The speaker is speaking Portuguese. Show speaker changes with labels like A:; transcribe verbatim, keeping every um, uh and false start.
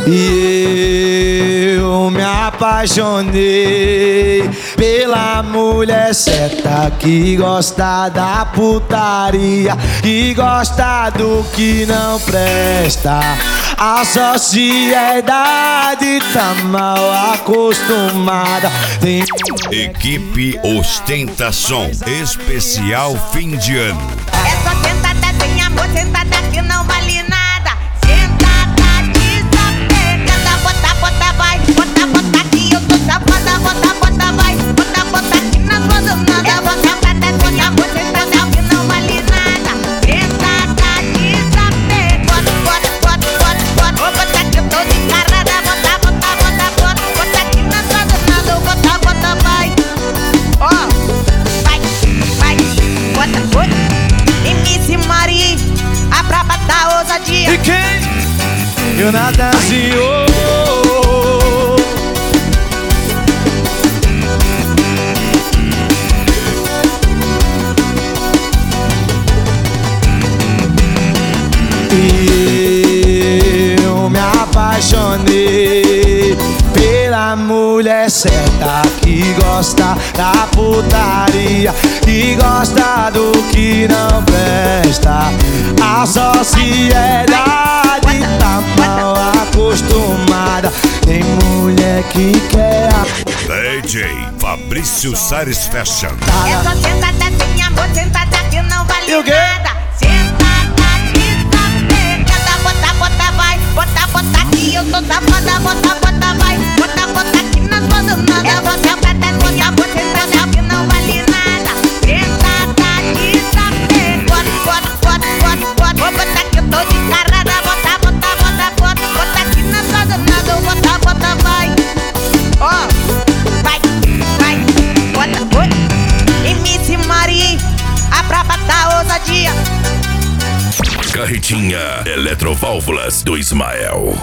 A: E eu me apaixonei pela mulher certa, que gosta da putaria, que gosta do que não presta. A sociedade tá mal acostumada. Tem...
B: Equipe Ostentação Especial Fim de Ano.
C: É só sentada sem amor, sentada que não vale nada. Sentada desapegada, bota, bota, vai. Bota, bota aqui, eu tô safada. Bota, bota, vai. Bota, bota aqui na sua danada. É só sentada sem amor, sentada que não vale nada. Sentada desapegada, bota, bota, bota, bota. Vou botar que eu tô descarada. Bota, bota, bota, bota. Bota aqui na sua danada. Bota, bota, vai. Ó, vai, vai. Bota, bota. M C Mari, a braba da ousadia.
A: E quem? Eu Natanzinho. E eu me apaixonei pela mulher certa, que gosta da putaria, que gosta do que não presta. A sociedade tá mal acostumada. Tem mulher que quer a...
B: D J Fabrício Sares Fashion.
C: É só sentada sem amor, sentada que não vale
A: E o quê?
C: nada. Sentada desapegada, bota, bota, vai. Bota, bota aqui, eu tô safada. Bota, bota, vai. Bota, bota aqui na sua danada. É só sentada sem amor, sentada que não vale nada. Sentada desapegada, bota, bota, bota, bota. Vou botar que eu tô descarada. Bota, bota, bota, bota. Bota aqui na sua danada. Bota, bota, vai. Ó, vai, vai. Bota, bota. M C Mari, a braba da ousadia.
B: Carretinha Eletroválvulas do Ismael.